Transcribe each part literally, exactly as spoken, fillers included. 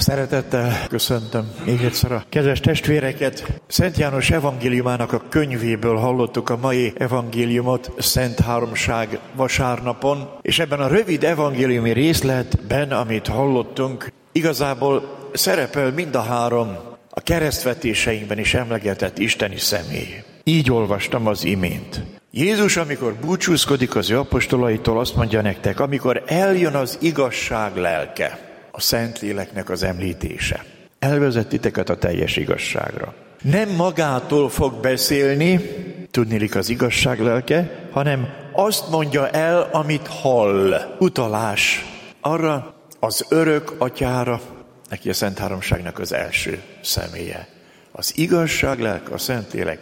Szeretettel köszöntöm még egyszer a kedves testvéreket. Szent János evangéliumának a könyvéből hallottuk a mai evangéliumot Szent Háromság vasárnapon, és ebben a rövid evangéliumi részletben, amit hallottunk, igazából szerepel mind a három a keresztvetéseinkben is emlegetett isteni személy. Így olvastam az imént. Jézus, amikor búcsúzkodik az ő apostolaitól, azt mondja nektek, amikor eljön az igazság lelke, a Szentléleknek az említése, elvezet titeket a teljes igazságra. Nem magától fog beszélni, tudniillik az igazság lelke, hanem azt mondja el, amit hall. Utalás arra az örök atyára, neki a Szent Háromságnak az első személye. Az igazság lelke, a Szentlélek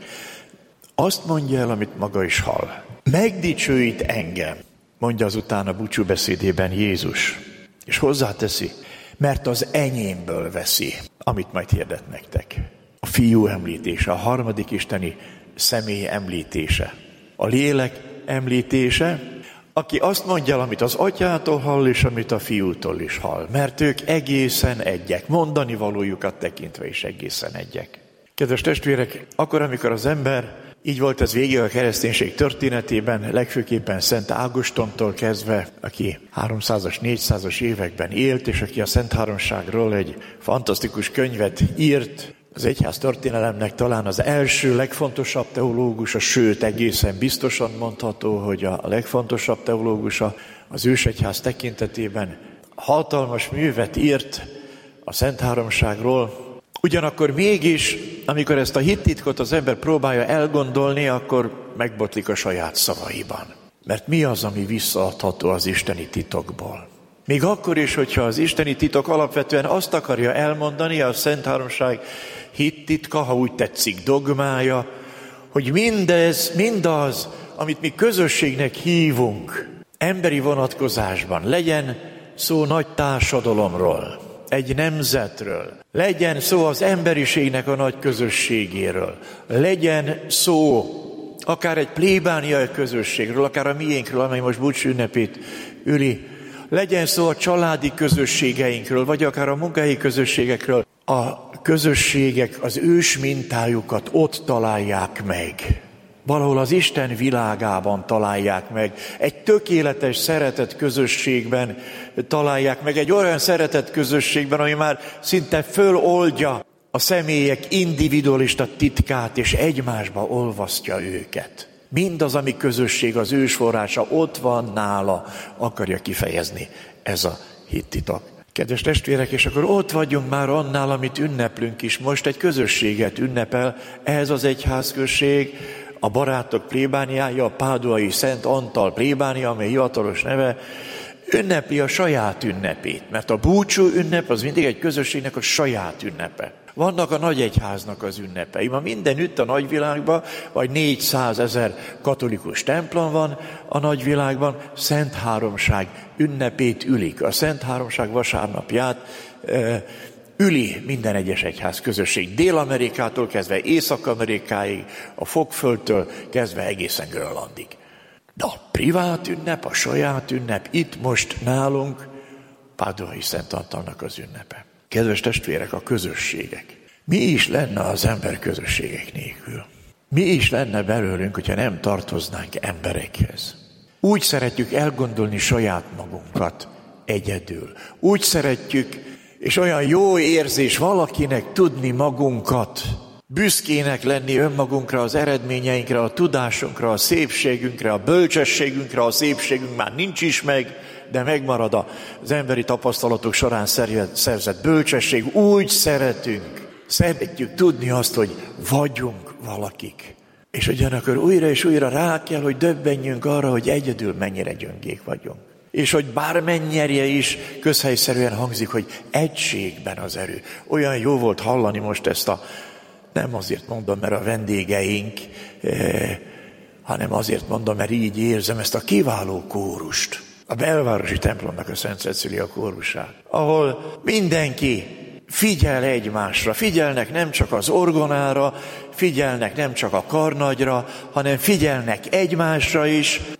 azt mondja el, amit maga is hall. Megdicsőít engem, mondja azután a búcsúbeszédében Jézus, és hozzáteszi, mert az enyémből veszi, amit majd hirdet nektek. A fiú említése, a harmadik isteni személy említése, a lélek említése, aki azt mondja el, amit az atyától hall, és amit a fiútól is hall. Mert ők egészen egyek, mondani valójukat tekintve is egészen egyek. Kedves testvérek, akkor, amikor az ember, így volt ez végig a kereszténység történetében, legfőképpen Szent Ágostontól kezdve, aki háromszázas, négyszázas években élt, és aki a Szent Háromságról egy fantasztikus könyvet írt, az egyház történelemnek talán az első legfontosabb teológusa, sőt egészen biztosan mondható, hogy a legfontosabb teológusa az ősegyház tekintetében hatalmas művet írt a Szent Háromságról. Ugyanakkor mégis, amikor ezt a hittitkot az ember próbálja elgondolni, akkor megbotlik a saját szavaiban. Mert mi az, ami visszaadható az isteni titokból? Még akkor is, hogyha az isteni titok alapvetően azt akarja elmondani, a Szent Háromság hittitka, ha úgy tetszik, dogmája, hogy mindez, mindaz, amit mi közösségnek hívunk, emberi vonatkozásban, legyen szó nagy társadalomról, egy nemzetről, legyen szó az emberiségnek a nagy közösségéről, legyen szó akár egy plébániai közösségről, akár a miénkről, amely most búcsú ünnepét üli, legyen szó a családi közösségeinkről, vagy akár a munkahelyi közösségekről. A közösségek az ős mintájukat ott találják meg. Valahol az Isten világában találják meg. Egy tökéletes szeretet közösségben találják meg. Egy olyan szeretet közösségben, ami már szinte föloldja a személyek individualista titkát, és egymásba olvasztja őket. Mindaz, ami közösség, az ősforrása ott van nála, akarja kifejezni ez a hittitok. Kedves testvérek, és akkor ott vagyunk már annál, amit ünneplünk is. Most egy közösséget ünnepel, ez az egyházközség, a barátok plébániája, a páduai Szent Antal plébánia, amely hivatalos neve, ünnepli a saját ünnepét. Mert a búcsú ünnep az mindig egy közösségnek a saját ünnepe. Vannak a nagy egyháznak az ünnepei. Ma mindenütt a nagyvilágban, vagy négyszázezer katolikus templom van a nagyvilágban, Szent Háromság ünnepét ülik. A Szent Háromság vasárnapját e, üli minden egyes egyház közösség. Dél-Amerikától kezdve Észak-Amerikáig, a Fokföldtől kezdve egészen Grönlandig. De a privát ünnep, a saját ünnep, itt most nálunk Páduai Szent Antalnak az ünnepe. Kedves testvérek, a közösségek. Mi is lenne az ember közösségek nélkül? Mi is lenne belőlünk, hogyha nem tartoznánk emberekhez? Úgy szeretjük elgondolni saját magunkat egyedül. Úgy szeretjük, és olyan jó érzés valakinek tudni magunkat, büszkének lenni önmagunkra, az eredményeinkre, a tudásunkra, a szépségünkre, a bölcsességünkre, a szépségünk már nincs is meg, de megmarad az emberi tapasztalatok során szerzett bölcsesség. Úgy szeretünk, szeretjük tudni azt, hogy vagyunk valakik. És ugyanakkor újra és újra rá kell, hogy döbbenjünk arra, hogy egyedül mennyire gyöngék vagyunk. És hogy bármennyire is közhelyszerűen hangzik, hogy egységben az erő. Olyan jó volt hallani most ezt a, nem azért mondom, mert a vendégeink, eh, hanem azért mondom, mert így érzem ezt a kiváló kórust. A belvárosi templomnak a Szent Cecília kórusát, ahol mindenki figyel egymásra, figyelnek nem csak az orgonára, figyelnek nem csak a karnagyra, hanem figyelnek egymásra is, mert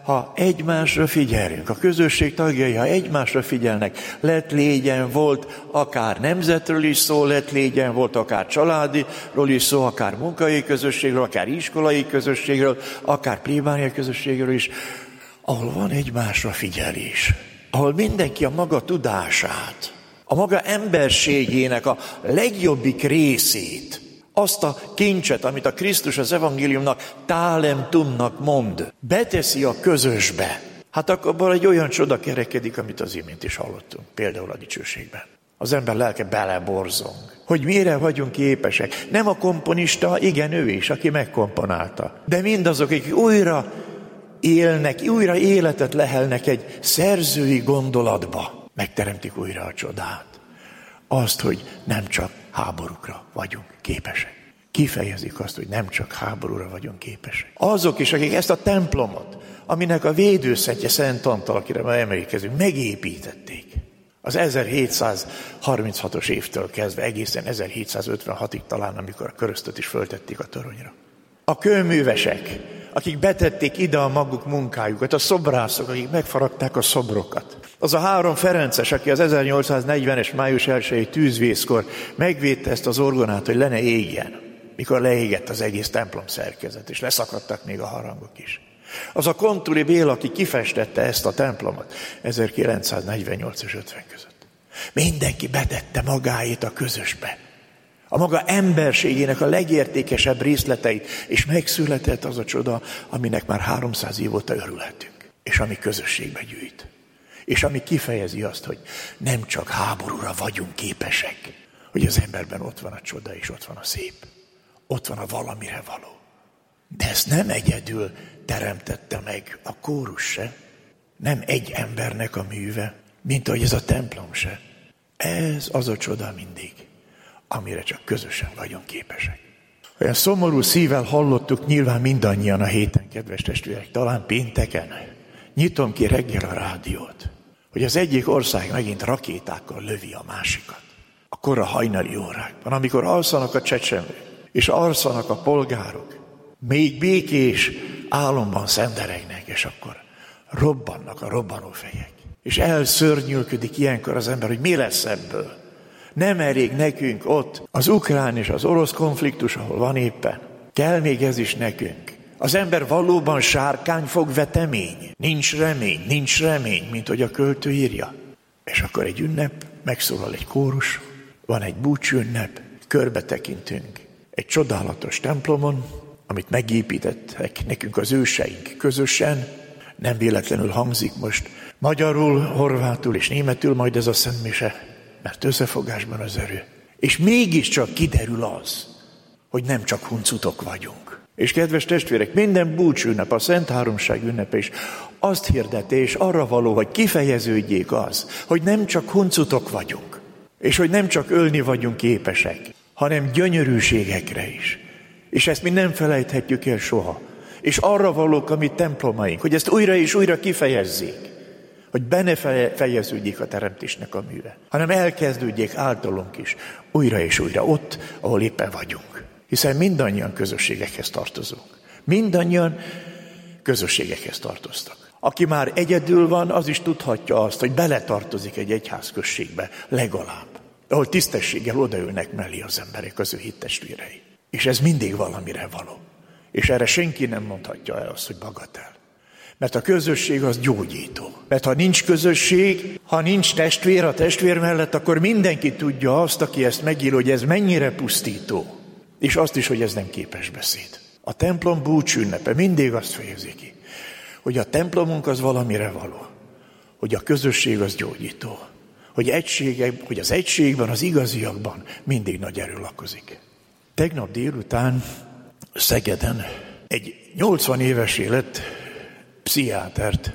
ha egymásra figyelünk, a közösség tagjai, ha egymásra figyelnek, lett légyen volt akár nemzetről is szó, lett légyen volt akár családiról is szó, akár munkai közösségről, akár iskolai közösségről, akár plébániai közösségről is, ahol van egymásra figyelés, ahol mindenki a maga tudását, a maga emberségének a legjobbik részét, azt a kincset, amit a Krisztus az evangéliumnak, talentumnak mond, beteszi a közösbe. Hát akkor egy olyan csoda kerekedik, amit az imént is hallottunk, például a dicsőségben. Az ember lelke beleborzong, hogy mire vagyunk képesek. Nem a komponista, igen, ő is, aki megkomponálta. De mindazok, akik újra élnek, újra életet lehelnek egy szerzői gondolatba, megteremtik újra a csodát. Azt, hogy nem csak háborúkra vagyunk képesek. Kifejezik azt, hogy nem csak háborúra vagyunk képesek. Azok is, akik ezt a templomot, aminek a védőszentje Szent Antal, akire már emlékezünk, megépítették. Az ezerhétszázharminchatos évtől kezdve egészen ezerhétszázötvenhatig talán, amikor a köröztöt is föltették a toronyra. A kőművesek, akik betették ide a maguk munkájukat, a szobrászok, akik megfaragták a szobrokat. Az a három Ferences, aki az ezernyolcszáznegyvenes május elsejei tűzvészkor megvédte ezt az orgonát, hogy le ne égjen, mikor leégett az egész templom szerkezet, és leszakadtak még a harangok is. Az a Kontuli Béla, aki kifestette ezt a templomot ezerkilencszáznegyvennyolc és ötven között. Mindenki betette magáét a közösbe, a maga emberségének a legértékesebb részleteit, és megszületett az a csoda, aminek már háromszáz év óta örülhetünk, és ami közösségbe gyűjt. És ami kifejezi azt, hogy nem csak háborúra vagyunk képesek, hogy az emberben ott van a csoda, és ott van a szép. Ott van a valamire való. De ezt nem egyedül teremtette meg a kórus se, nem egy embernek a műve, mint ahogy ez a templom se. Ez az a csoda mindig, amire csak közösen vagyunk képesek. Olyan szomorú szívvel hallottuk nyilván mindannyian a héten, kedves testvérek, talán pénteken. Nyitom ki reggel a rádiót, hogy az egyik ország megint rakétákkal lövi a másikat. A kora hajnali órákban, amikor alszanak a csecsemők, és alszanak a polgárok, még békés álomban szenderegnek, és akkor robbannak a robbanófejek. És elszörnyűködik ilyenkor az ember, hogy mi lesz ebből. Nem elég nekünk ott az ukrán és az orosz konfliktus, ahol van éppen. Kell még ez is nekünk. Az ember valóban sárkány fog vetemény. Nincs remény, nincs remény, mint hogy a költő írja. És akkor egy ünnep, megszólal egy kórus, van egy búcsúünnep, körbe tekintünk egy csodálatos templomon, amit megépítettek nekünk az őseink közösen. Nem véletlenül hangzik most magyarul, horvátul és németül majd ez a szentmise, mert összefogásban az erő. És mégiscsak kiderül az, hogy nem csak huncutok vagyunk. És kedves testvérek, minden búcsúünnep, a Szent Háromság ünnepe is azt hirdeti, és arra való, hogy kifejeződjék az, hogy nem csak huncutok vagyunk, és hogy nem csak ölni vagyunk képesek, hanem gyönyörűségekre is. És ezt mi nem felejthetjük el soha. És arra valók a mi templomaink, hogy ezt újra és újra kifejezzék, hogy benne fejeződjék a teremtésnek a műve, hanem elkezdődjék általunk is újra és újra ott, ahol éppen vagyunk. Hiszen mindannyian közösségekhez tartozunk. Mindannyian közösségekhez tartoztak. Aki már egyedül van, az is tudhatja azt, hogy beletartozik egy egyházközségbe legalább, ahol tisztességgel odaülnek mellé az emberek, az ő hittestvérei. És ez mindig valamire való. És erre senki nem mondhatja el azt, hogy bagatel. Mert a közösség az gyógyító. Mert ha nincs közösség, ha nincs testvér a testvér mellett, akkor mindenki tudja azt, aki ezt megír, hogy ez mennyire pusztító. És azt is, hogy ez nem képes beszéd. A templom búcsúünnepe mindig azt fejezi ki, hogy a templomunk az valamire való. Hogy a közösség az gyógyító. Hogy, egysége, hogy az egységben, az igaziakban mindig nagy erő lakozik. Tegnap délután Szegeden egy nyolcvan évesé lett pszichiátert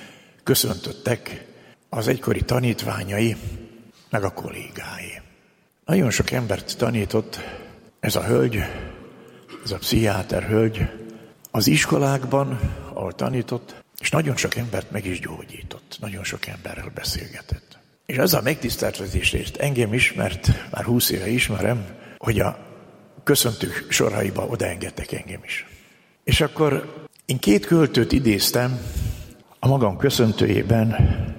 köszöntöttek az egykori tanítványai, meg a kollégái. Nagyon sok embert tanított ez a hölgy, ez a pszichiáter hölgy az iskolákban, ahol tanított, és nagyon sok embert meg is gyógyított, nagyon sok emberrel beszélgetett. És az a megtiszteltetésért engem is, mert már húsz éve ismerem, hogy a köszöntők soraiba odaengedtek engem is. És akkor én két költőt idéztem, a magam köszöntőjében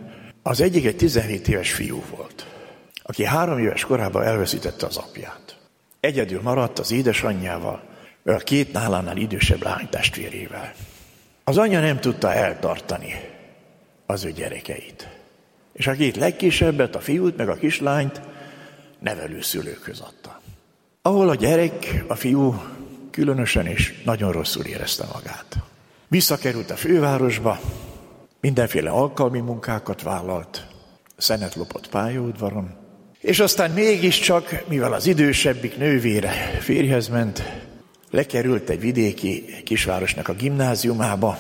az egyik egy tizenhét éves fiú volt, aki három éves korában elveszítette az apját. Egyedül maradt az édesanyjával, a két nálánál idősebb lánytestvérével. Az anyja nem tudta eltartani az ő gyerekeit. És a két legkisebbet, a fiút meg a kislányt nevelőszülőkhöz adta. Ahol a gyerek, a fiú különösen és nagyon rosszul érezte magát. Visszakerült a fővárosba, mindenféle alkalmi munkákat vállalt, szenet lopott pályaudvaron, és aztán mégiscsak, mivel az idősebbik nővére férjhez ment, lekerült egy vidéki kisvárosnak a gimnáziumába,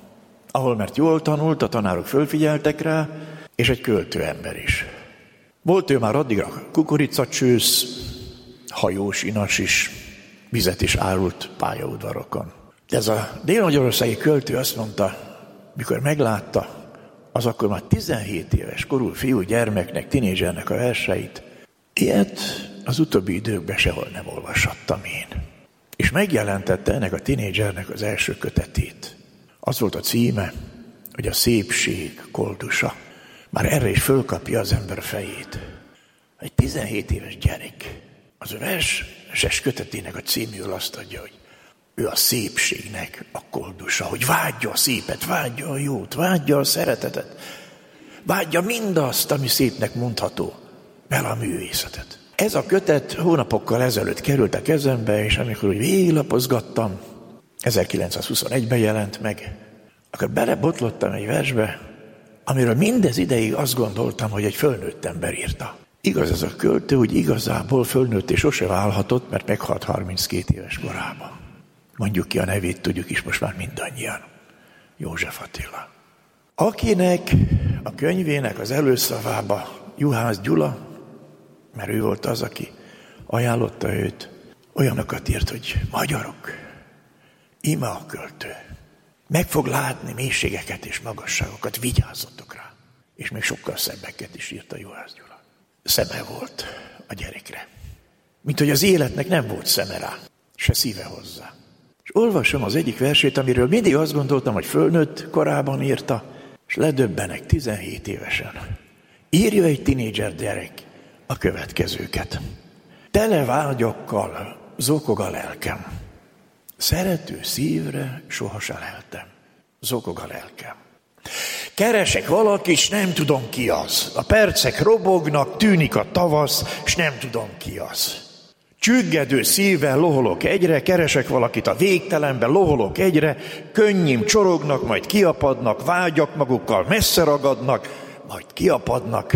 ahol mert jól tanult, a tanárok fölfigyeltek rá, és egy költő ember is. Volt ő már addigra kukoricacsősz, hajós, inas is, vizet is árult pályaudvarokon. De ez a dél-magyarországi költő azt mondta, mikor meglátta az akkor már tizenhét éves korú fiú gyermeknek, tinédzsernek a verseit, ilyet az utóbbi időkben sehol nem olvashattam én. És megjelentette ennek a tinédzsernek az első kötetét. Az volt a címe, hogy a szépség koldusa. Már erre is fölkapja az ember fejét. Egy tizenhét éves gyerek, az a verses kötetének a címül azt adja, hogy ő a szépségnek a koldusa, hogy vágyja a szépet, vágyja a jót, vágyja a szeretetet, vágyja mindazt, ami szépnek mondható, vele a művészetet. Ez a kötet hónapokkal ezelőtt került a kezembe, és amikor úgy végiglapozgattam, ezerkilencszázhuszonegyben jelent meg, akkor belebotlottam egy versbe, amiről mindez ideig azt gondoltam, hogy egy fölnőtt ember írta. Igaz, ez a költő úgy igazából fölnőtt és sose válhatott, mert meghalt harminckét éves korában. Mondjuk ki a nevét, tudjuk is most már mindannyian. József Attila. Akinek a könyvének az előszavába Juhász Gyula, mert ő volt az, aki ajánlotta őt, olyanokat írt, hogy magyarok, íme a költő. Meg fog látni mélységeket és magasságokat, vigyázzatok rá. És még sokkal szebbeket is írt a Juhász Gyula. Szeme volt a gyerekre. Mint hogy az életnek nem volt szeme rá, se szíve hozzá. És olvasom az egyik versét, amiről mindig azt gondoltam, hogy fölnőtt korában írta, és ledöbbenek tizenhét évesen. Írja egy tinédzser gyerek a következőket. Tele vágyakkal zokog a lelkem. Szerető szívre soha se leltem. Zokog a lelkem. Keresek valakit, s nem tudom ki az. A percek robognak, tűnik a tavasz, s nem tudom ki az. Csüggedő szívvel loholok egyre, keresek valakit a végtelenben, loholok egyre, könnyim csorognak, majd kiapadnak, vágyak magukkal messze ragadnak, majd kiapadnak.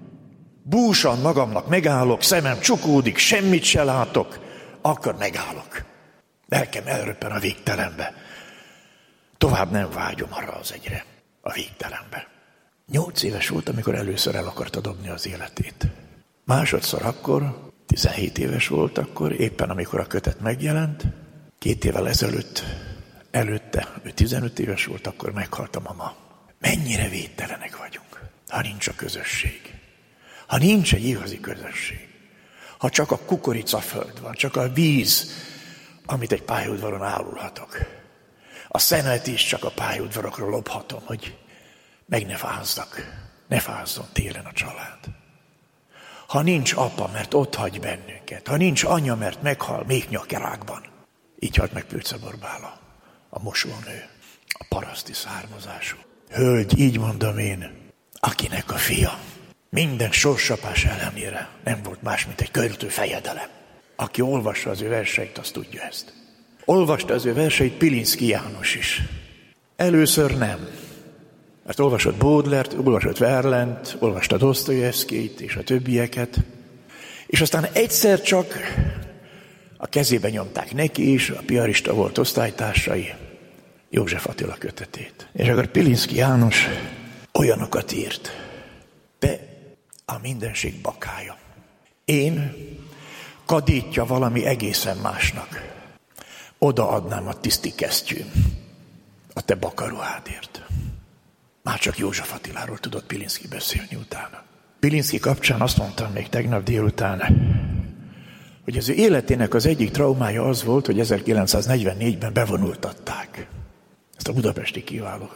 Búsan magamnak megállok, szemem csukódik, semmit se látok, akkor megállok. Lelkem elröppen a végtelenbe. Tovább nem vágyom arra az egyre, a végtelenbe. Nyolc éves volt, amikor először el akarta dobni az életét. Másodszor akkor, tizenhét éves volt akkor, éppen amikor a kötet megjelent. Két évvel ezelőtt, előtte, ő tizenöt éves volt, akkor meghalt a mama. Mennyire védtelenek vagyunk, ha nincs a közösség. Ha nincs egy igazi közösség. Ha csak a kukoricaföld van, csak a víz, amit egy pályaudvaron árulhatok. A szenet is csak a pályaudvarokról lophatom, hogy meg ne fázzak, ne fázzon télen a család. Ha nincs apa, mert ott hagy bennünket, ha nincs anya, mert meghal még nyakerákban. Így halt meg Pőcebor Bála, a mosónő, a paraszti származású. Hölgy, így mondom én, akinek a fia minden sorsapás ellenére nem volt más, mint egy költő fejedelem. Aki olvassa az ő verseit, azt tudja ezt. Olvasta az ő verseit Pilinszky János is. Először nem. Mert olvasott Baudelaire-t, olvasott Verlaine-t, olvasta Dosztojevszkijt és a többieket. És aztán egyszer csak a kezébe nyomták neki is, a piarista volt osztálytársai, József Attila kötetét. És akkor Pilinszky János olyanokat írt. Te a mindenség bakája. Én kadétja valami egészen másnak. Odaadnám a tiszti kesztyűm a te bakaruhádért. Már csak József Attiláról tudott Pilinszky beszélni utána. Pilinszky kapcsán azt mondtam még tegnap délután, hogy az ő életének az egyik traumája az volt, hogy ezerkilencszáznegyvennégyben bevonultatták ezt a budapesti kiváló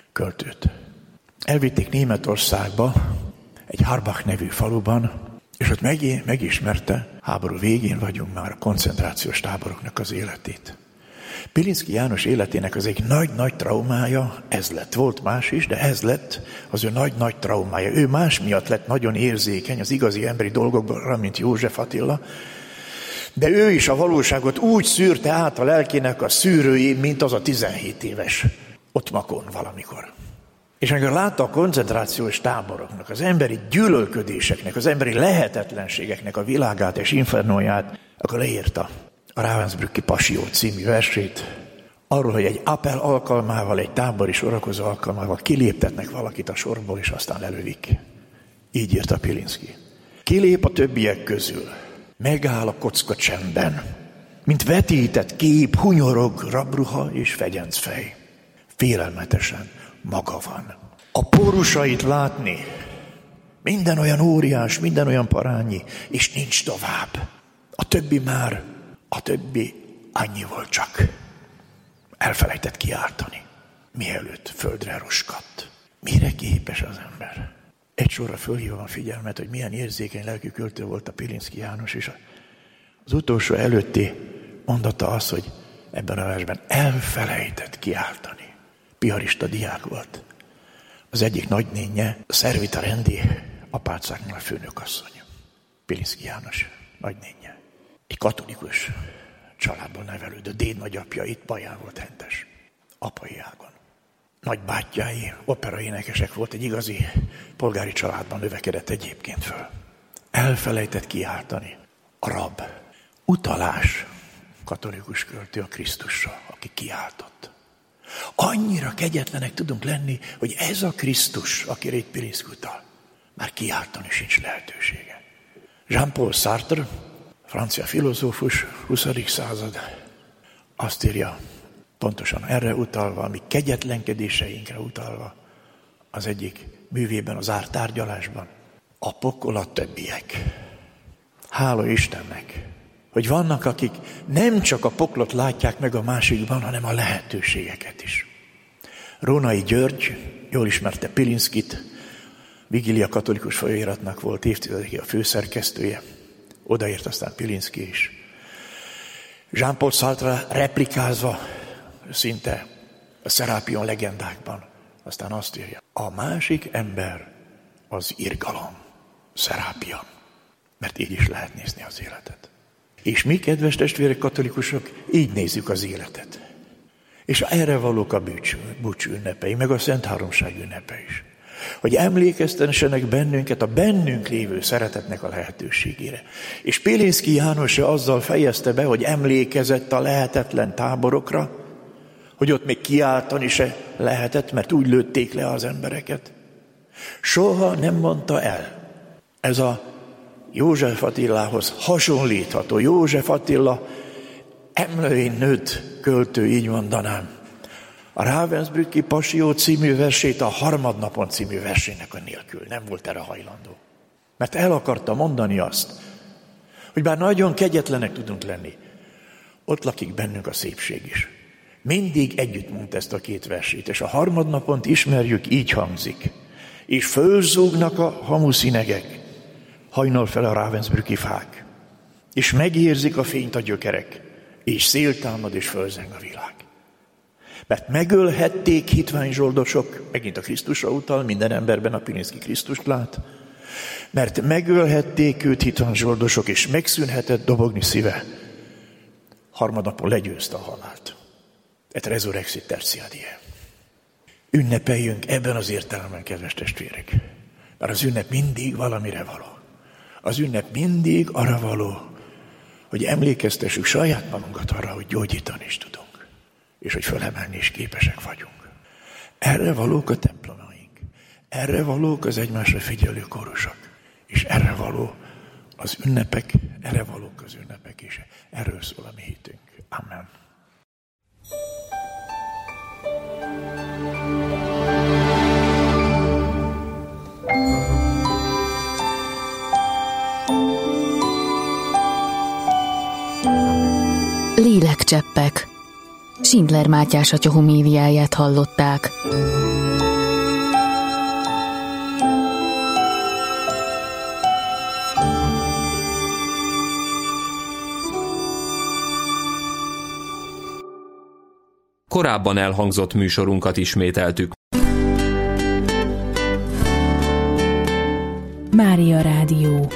költőt. Elvitték Németországba, egy Harbach nevű faluban, és ott meg, megismerte, háború végén vagyunk már, a koncentrációs táboroknak az életét. Pilinszky János életének az egy nagy-nagy traumája ez lett. Volt más is, de ez lett az ő nagy-nagy traumája. Ő más miatt lett nagyon érzékeny az igazi emberi dolgokban, mint József Attila, de ő is a valóságot úgy szűrte át a lelkének a szűrőjén, mint az a tizenhét éves Ottmakon valamikor. És amikor látta a koncentrációs táboroknak, az emberi gyűlölködéseknek, az emberi lehetetlenségeknek a világát és infernóját, akkor leírta a Ravensbrücki Passió című versét, arról, hogy egy appell alkalmával, egy tábori sorakozó alkalmával kiléptetnek valakit a sorból, és aztán lelövik. Így írta Pilinszky. Kilép a többiek közül, megáll a kocka csendben, mint vetített kép, hunyorog rabruha és fegyencfej. Félelmetesen maga van. A pórusait látni, minden olyan óriás, minden olyan parányi, és nincs tovább. A többi már, a többi annyi volt csak. Elfelejtett kiáltani, mielőtt földre roskadt. Mire képes az ember? Egy sorra fölhívom a figyelmet, hogy milyen érzékeny lelkű költő volt a Pilinszky János, és az utolsó előtti mondata az, hogy ebben a versben elfelejtett kiáltani. Piarista diák volt. Az egyik nagynénje, Szervita Rendi apácáknál főnökasszony. Pilinszky János nagynénje. Egy katolikus családból nevelődött, dédnagyapja itt Baján volt hentes, apai ágon. Nagybátyjái operaénekesek volt, egy igazi polgári családban növekedett egyébként föl. Elfelejtett kiáltani. A rab. Utalás. Katolikus költő a Krisztusra, aki kiáltott. Annyira kegyetlenek tudunk lenni, hogy ez a Krisztus, akire itt Pilinszky utal, már kiáltani sincs lehetősége. Jean-Paul Sartre, francia filozófus, huszadik század, azt írja, pontosan erre utalva, a mi kegyetlenkedéseinkre utalva, az egyik művében, az árt tárgyalásban, a pokol a többiek. Hála Istennek, hogy vannak, akik nem csak a poklot látják meg a másikban, hanem a lehetőségeket is. Rónai György jól ismerte Pilinszkyt, Vigília katolikus folyóiratnak volt évtizedekig a főszerkesztője, odaért aztán Pilinszky is. Jean-Paul Sartre replikázva szinte a Serapion legendákban, aztán azt írja, a másik ember az irgalom, Serapion, mert így is lehet nézni az életet. És mi, kedves testvérek katolikusok, így nézzük az életet. És erre valók a búcsú ünnepei, meg a Szent Háromság ünnepe is. Hogy emlékeztessenek bennünket a bennünk lévő szeretetnek a lehetőségére. És Pilinszky János azzal fejezte be, hogy emlékezett a lehetetlen táborokra, hogy ott még kiáltani se lehetett, mert úgy lőtték le az embereket. Soha nem mondta el. Ez a József Attilához hasonlítható. József Attila emlőjén nőtt költő, így mondanám. A Ravensbrücki Passió című versét a Harmadnapon című versének a nélkül nem volt erre hajlandó. Mert el akarta mondani azt, hogy bár nagyon kegyetlenek tudunk lenni, ott lakik bennünk a szépség is. Mindig együtt mondta ezt a két versét, és a Harmadnapont ismerjük, így hangzik. És fölzúgnak a hamuszínegek, hajnal fel a Ravensbrücki fák, és megérzik a fényt a gyökerek, és széltámad és fölzeng a világ. Mert megölhették hitványzsoldosok, megint a Krisztusra utal, minden emberben a Pilinszky Krisztust lát, mert megölhették őt hitványzsoldosok, és megszűnhetett dobogni szíve. Harmadnapon legyőzte a halált. Et resurrexit tertiadie. Ünnepeljünk ebben az értelemben, kedves testvérek. Mert az ünnep mindig valamire való. Az ünnep mindig arra való, hogy emlékeztessük saját magunkat arra, hogy gyógyítani is tudunk. És hogy fölemelni is képesek vagyunk. Erre valók a templomaink. Erre valók az egymásra figyelő kórusok. És erre való az ünnepek, erre valók az ünnepek, és erről szól a mi hitünk. Amen. Lélekcseppek. Schindler Mátyás atya homéliáját hallották. Korábban elhangzott műsorunkat ismételtük. Mária Rádió.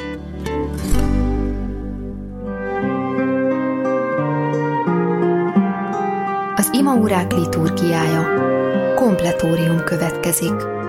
Az imaórák liturgiája. Kompletórium következik.